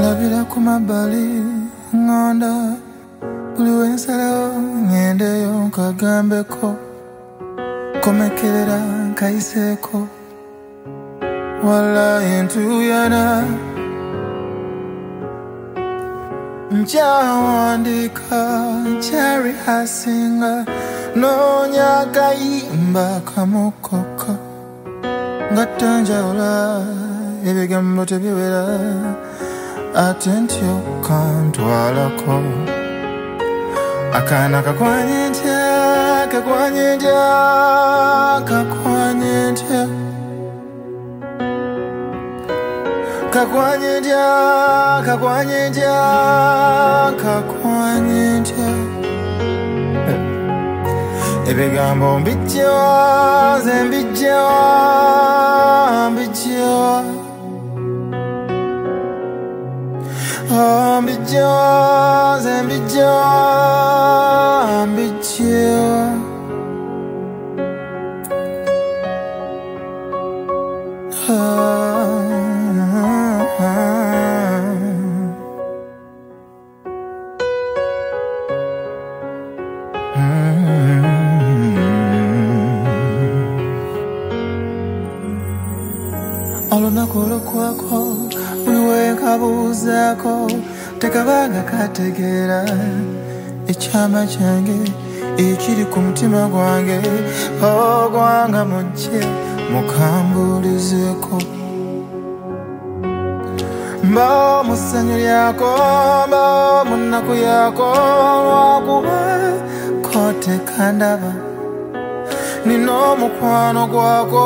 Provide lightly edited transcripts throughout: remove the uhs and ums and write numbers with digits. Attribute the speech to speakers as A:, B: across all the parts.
A: Ndabira ku mabbali ngonda buli wensalawo ngendeyo nkagambeko komekerera nkayiseeko wallahi ntuyana nkyawandika nkyarihasinga noonya akayimba kamukoka nga tanjawula ebigambo tebiwera ate ntyo kantwalako akaana kakwanye ntya kakwanye ntya kakwanye ntya kakwanye ntya kakwanye ntya kakwanye ntya ebigambo mbijjawa ze mbijjawa mbijjawa mbijjawa ze mbijjawa mbijjawa olunaku olwokwako buli kabuuzaako tekabanga kategeera ekyama kyange ekiri ku mutima gwange ogwanga mujje mukambulizeeko mba mu ssanyu lyako mba mu nnaku yako lwakuba ko tekandaba nina omukwano gwako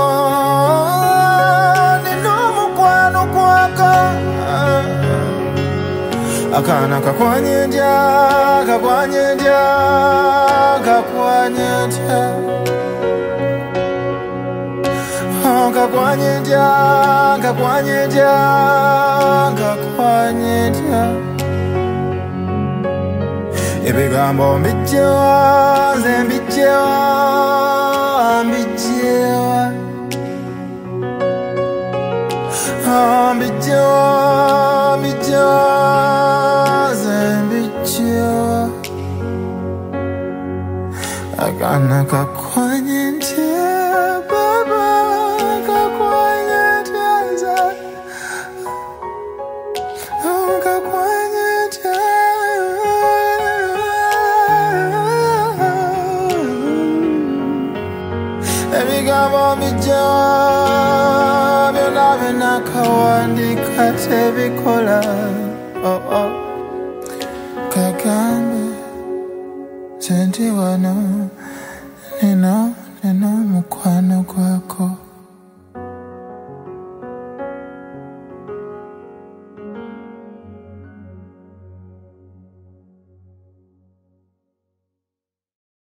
A: akaana kakwanye ntya kakwanye ntya kakwanye ntya kakwanye ntya kakwanye ntya kakwanye ntya ebigambo mbijjawa nze mbijjawa mbijjawa mbijjawa mbijjawa akaana kakwanye ntya baba kakwanye ntya kakwanye ntya ebigambo mbijjawa byonna byonna kawandika tebikola kagambe senti wano nino mukwano gwako